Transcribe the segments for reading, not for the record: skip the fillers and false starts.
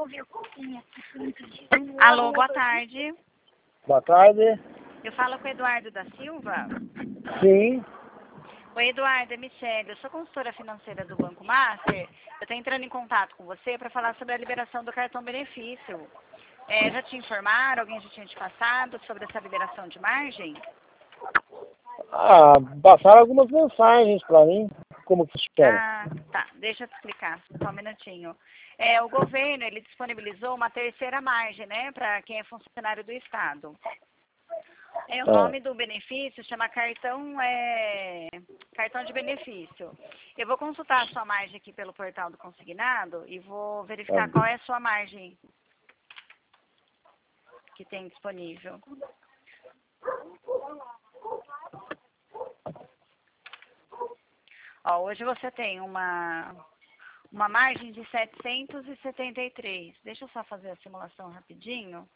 Alô, boa tarde. Boa tarde. Eu falo com o Eduardo da Silva. Sim. Oi, Eduardo, é Michele. Eu sou consultora financeira do Banco Master. Eu estou entrando em contato com você para falar sobre a liberação do cartão benefício. Já te informaram? Alguém já tinha te passado sobre essa liberação de margem? Passaram algumas mensagens para mim. Como que funciona? Ah, tá. Deixa eu te explicar. Só um minutinho. O governo, ele disponibilizou uma terceira margem, né, para quem é funcionário do Estado. O nome do benefício chama cartão de benefício. Eu vou consultar a sua margem aqui pelo portal do consignado e vou verificar qual é a sua margem que tem disponível. Ó, hoje você tem uma margem de 773. Deixa eu só fazer a simulação rapidinho.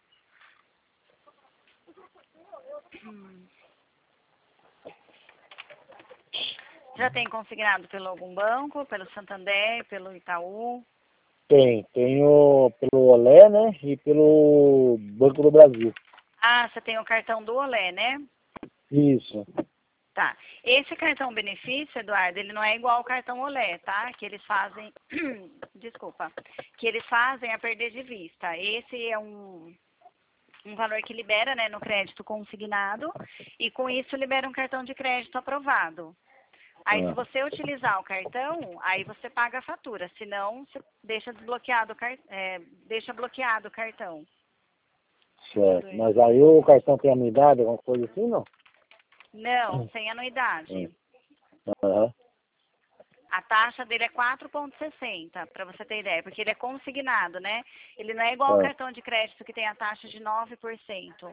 Já tem consignado pelo algum banco, pelo Santander, pelo Itaú? Tenho pelo Olé, né, e pelo Banco do Brasil. Ah, você tem o cartão do Olé, né? Isso. Tá. Esse cartão benefício, Eduardo, ele não é igual ao cartão Olé, tá? Que eles fazem, desculpa, que eles fazem a perder de vista. Esse é um valor que libera, né, no crédito consignado e com isso libera um cartão de crédito aprovado. Aí se você utilizar o cartão, aí você paga a fatura, senão você deixa desbloqueado, deixa bloqueado o cartão. Certo. Mas aí o cartão tem anuidade, alguma coisa assim, não? Não, sem anuidade. Aham. A taxa dele é 4,60, para você ter ideia, porque ele é consignado, né? Ele não é igual ao cartão de crédito que tem a taxa de 9%.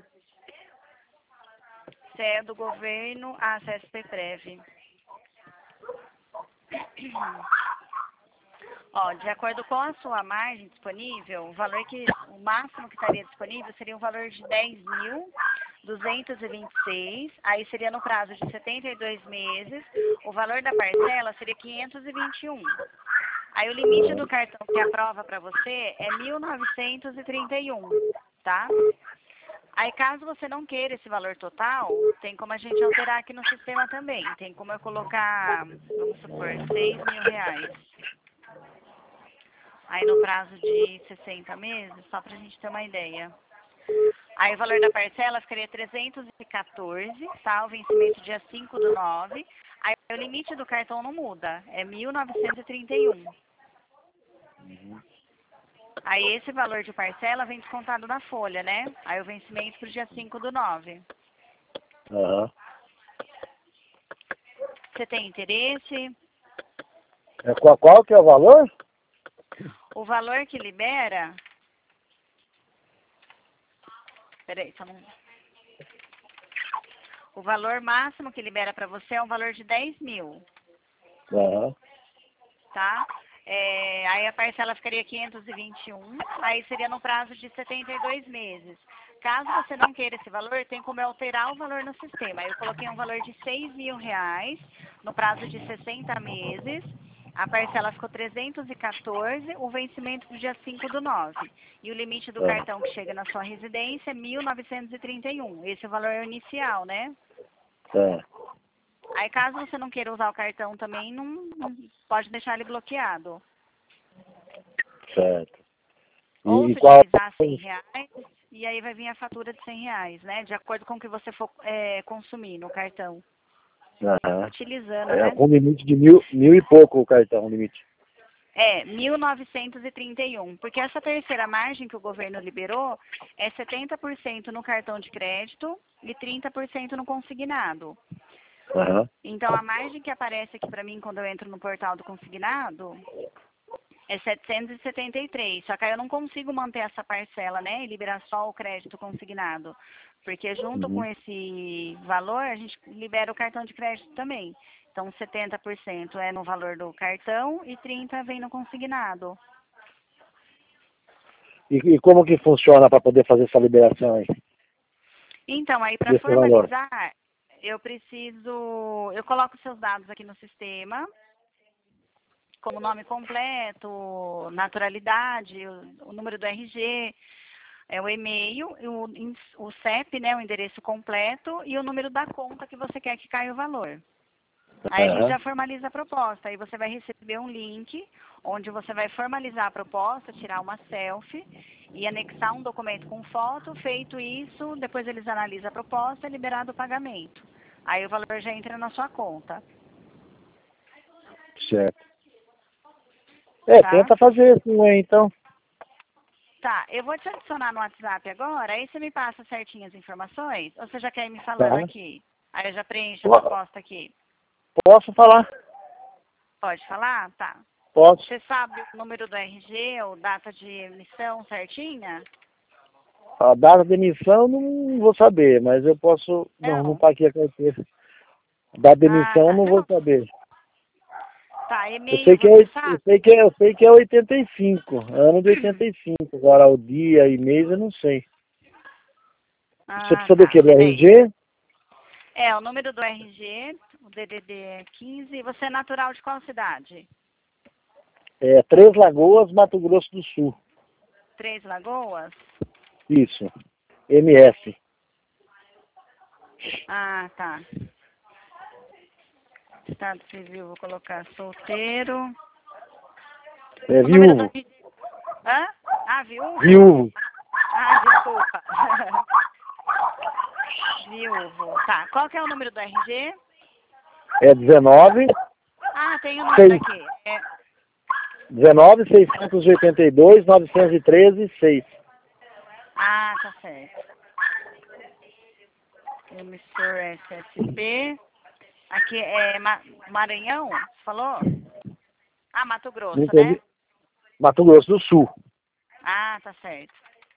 Se é do governo, a CSPPrev. Ó, de acordo com a sua margem disponível, o máximo que estaria disponível seria um valor de 10.226, aí seria no prazo de 72 meses, o valor da parcela seria 521. Aí o limite do cartão que aprova para você é 1.931, tá? Aí caso você não queira esse valor total, tem como a gente alterar aqui no sistema também. Tem como eu colocar, vamos supor, R$6.000. Aí no prazo de 60 meses, só para a gente ter uma ideia. Aí o valor da parcela ficaria 314, tá? O vencimento dia 5/9. Aí o limite do cartão não muda, é 1.931. Aí esse valor de parcela vem descontado na folha, né? Aí o vencimento para o dia 5/9. Aham. Você tem interesse? Qual que é o valor? O valor que libera... Peraí, só não... O valor máximo que libera para você é um valor de 10.000, Aham. tá? Aí a parcela ficaria 521, aí seria no prazo de 72 meses. Caso você não queira esse valor, tem como eu alterar o valor no sistema. Aí eu coloquei um valor de R$6.000 no prazo de 60 meses. A parcela ficou 314, o vencimento do dia 5/9. E o limite do cartão que chega na sua residência é 1.931. Esse é o valor inicial, né? Aí caso você não queira usar o cartão também, não pode deixar ele bloqueado. Certo. Ou E se qual... utilizar R$100, e aí vai vir a fatura de R$100, né? De acordo com o que você for consumir no cartão. Aham. Utilizando, né? Com limite de mil e pouco o cartão, limite. 1.931, porque essa terceira margem que o governo liberou é 70% no cartão de crédito e 30% no consignado. Aham. Então, a margem que aparece aqui para mim quando eu entro no portal do consignado é 773, só que aí eu não consigo manter essa parcela, né, e liberar só o crédito consignado, porque junto com esse valor a gente libera o cartão de crédito também. Então, 70% é no valor do cartão e 30% vem no consignado. E como que funciona para poder fazer essa liberação aí? Então, aí para Desse valor? formalizar, eu coloco seus dados aqui no sistema, como nome completo, naturalidade, o número do RG, o e-mail, o CEP, né, o endereço completo e o número da conta que você quer que caia o valor. Aí a gente já formaliza a proposta. Aí você vai receber um link onde você vai formalizar a proposta, tirar uma selfie e anexar um documento com foto. Feito isso, depois eles analisam a proposta e liberado o pagamento. Aí o valor já entra na sua conta. Certo. Tá? Tenta fazer assim, né, então. Tá, eu vou te adicionar no WhatsApp agora, aí você me passa certinho as informações, ou você já quer ir me falando aqui? Aí eu já preencho a proposta aqui. Posso falar? Pode falar? Tá. Posso. Você sabe o número do RG ou data de emissão certinha? A data de emissão não vou saber, mas eu posso... Não tá aqui a carteira. A data de emissão tá. não vou saber. Tá, Eu e-mail sei que você sabe? eu sei que é 85, ano de 85. Agora o dia e mês eu não sei. Você precisa do quê? Do RG? O número do RG, o DDD é 15. Você é natural de qual cidade? Três Lagoas, Mato Grosso do Sul. Três Lagoas? Isso. MS. Ah, tá. Estado civil, vou colocar solteiro. Viúvo. Hã? Ah, viúvo? Viúvo. Ah, desculpa. Viúvo. Tá. Qual que é o número do RG? 19. Ah, tem o número aqui. 19, 682, 913, 6. Ah, tá certo. Emissor SSP. Aqui é Maranhão, você falou? Ah, Mato Grosso, né? Mato Grosso do Sul. Ah, tá certo.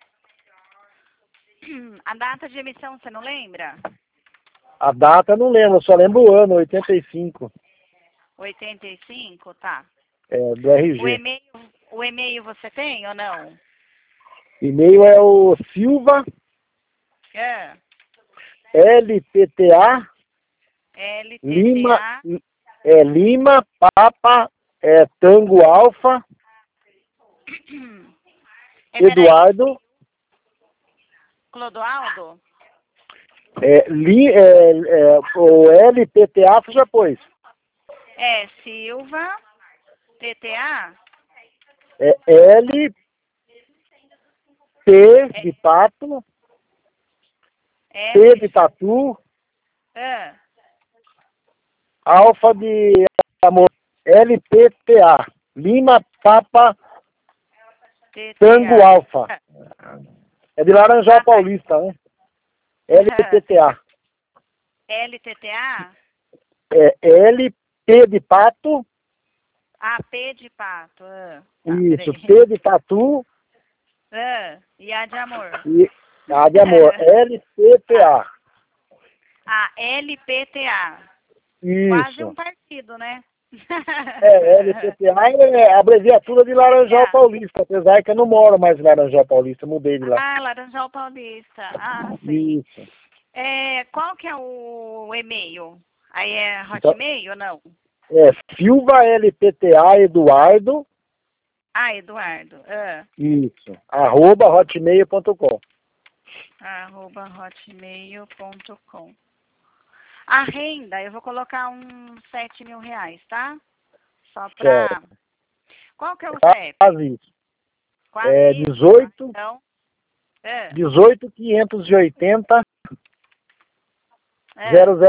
A data de emissão, você não lembra? A data eu não lembro, eu só lembro o ano, 85. 85, tá. Do RG. O e-mail você tem ou não? E-mail é o Silva LPTA Lima Lima Papa Tango Alfa Eduardo Clodoaldo? O LPTA você já pôs. Silva PTA? L P de pato, T de tatu, alfa de amor, LPTA, Lima Papa Tango Alfa. É de Laranjal Paulista, né? LPTA. LTTA? LP de pato. P de pato. Isso, T de tatu. E A de amor. A de amor, LPTA. LPTA. Isso. Quase um partido, né? LPTA é a abreviatura de Laranjal Paulista, apesar que eu não moro mais em Laranjal Paulista, mudei de lá. Laranjal Paulista. Sim. Isso. Qual que é o e-mail? Aí é Hotmail ou não? Silva LPTA Eduardo. Eduardo. Isso. @hotmail.com. @hotmail.com. A renda, eu vou colocar uns 7 mil reais, tá? Só pra... Certo. Qual que é o CEP? Quase isso. Quase 18. Então, 18.580 000.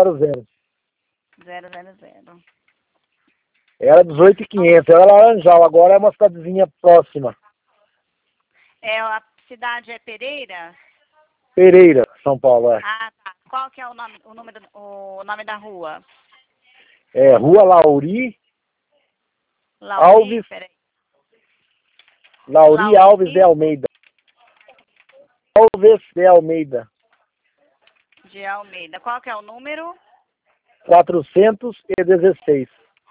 000. Era 18.500, era Laranjal, agora é uma cidadezinha próxima. A cidade é Pereira? Pereira, São Paulo, tá. Qual que é o nome da rua? Rua Lauri Alves. Peraí. Lauri Alves de Almeida. Alves de Almeida. De Almeida. Qual que é o número? 416.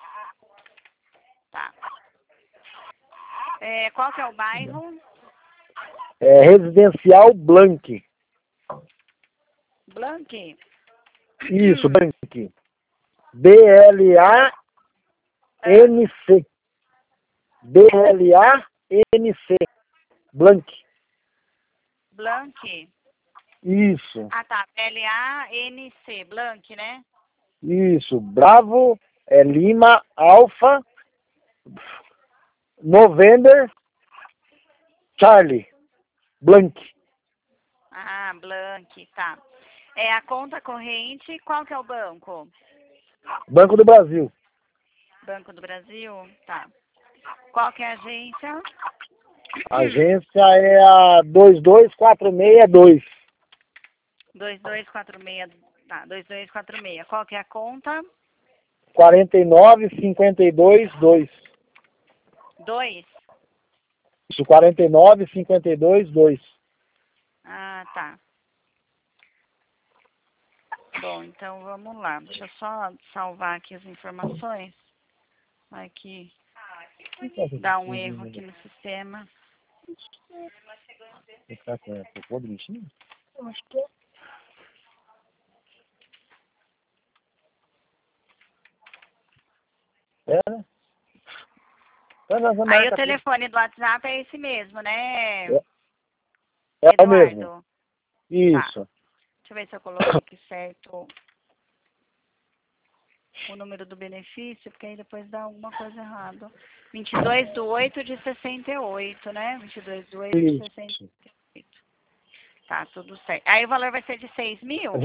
Tá. Qual que é o bairro? Residencial Blanc. Blanc? Isso, Blanc. BLANC. B-L-A-N-C. Blank. Blank? Isso. Ah, tá. B-L-A-N-C. Blank, né? Isso. Bravo, Lima, Alfa, November, Charlie. Blank. Ah, Blank, tá. É a conta corrente, qual que é o banco? Banco do Brasil. Banco do Brasil? Tá. Qual que é a agência? A agência é a 22462. 2246. Tá, 2246. Qual que é a conta? 49522. 2? Isso, 49522. Ah, tá. Bom, então vamos lá. Deixa eu só salvar aqui as informações. Vai que dá um erro aqui no sistema. Você tá com cocô do bichinho? Eu acho que é. É, né? Aí o telefone do WhatsApp é esse mesmo, né, É o Eduardo? mesmo. Isso. Tá. Deixa eu ver se eu coloquei aqui certo o número do benefício, porque aí depois dá alguma coisa errada. 22/8/68, né? 22/8/68. Tá, tudo certo. Aí o valor vai ser de 6 mil?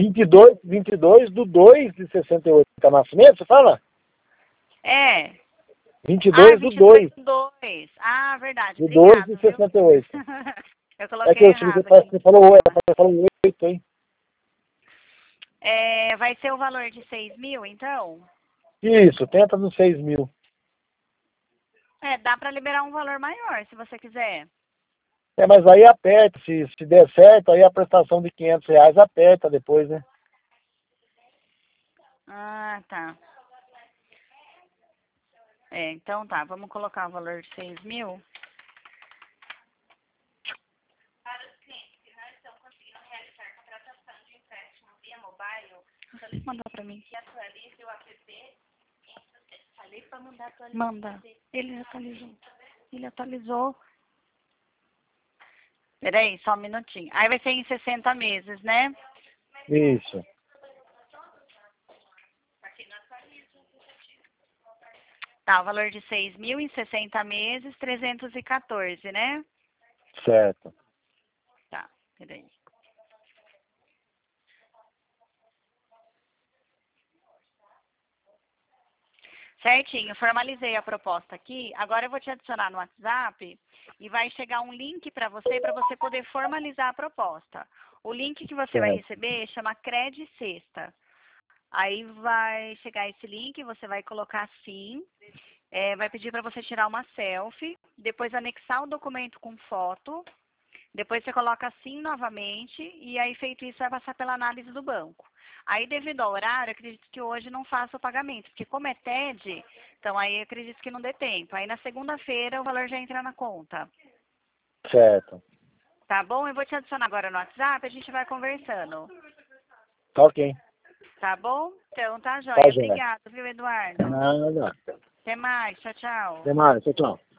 22/2/68. Tá nascimento, você fala? É. 22/2. Ah, verdade. Do 2 Obrigada, de viu? 68. Eu É que coloquei eu tive que errado aqui. você falou 8, hein? É, vai ser o valor de 6 mil, então? Isso, tenta nos 6 mil. É, dá para liberar um valor maior, se você quiser. É, mas aí aperta, se der certo, aí a prestação de R$ 500 aperta depois, né? Ah, tá. É, então tá, vamos colocar o valor de 6 mil. Para os clientes que não estão conseguindo realizar contratação de empréstimo via mobile, manda para mim. Que atualize o app. Falei para mandar atualizar. Manda. Ele atualizou. Ele atualizou. Peraí, só um minutinho. Aí vai ser em 60 meses, né? Isso. Tá, o valor de 6 mil em 60 meses, 314, né? Certo. Tá, peraí. Certinho, formalizei a proposta aqui. Agora eu vou te adicionar no WhatsApp e vai chegar um link para você poder formalizar a proposta. O link que você vai Certo. receber chama Cred Sexta. Aí vai chegar esse link, você vai colocar sim, vai pedir para você tirar uma selfie, depois anexar o documento com foto, depois você coloca sim novamente e aí feito isso vai passar pela análise do banco. Aí devido ao horário, acredito que hoje não faça o pagamento, porque como é TED, então aí acredito que não dê tempo. Aí na segunda-feira o valor já entra na conta. Certo. Tá bom? Eu vou te adicionar agora no WhatsApp, a gente vai conversando. Tá ok. Tá bom? Então tá Tá, joia. joia. Obrigada, viu, Eduardo? Nada. Até mais. Tchau, tchau. Até mais. Tchau, tchau.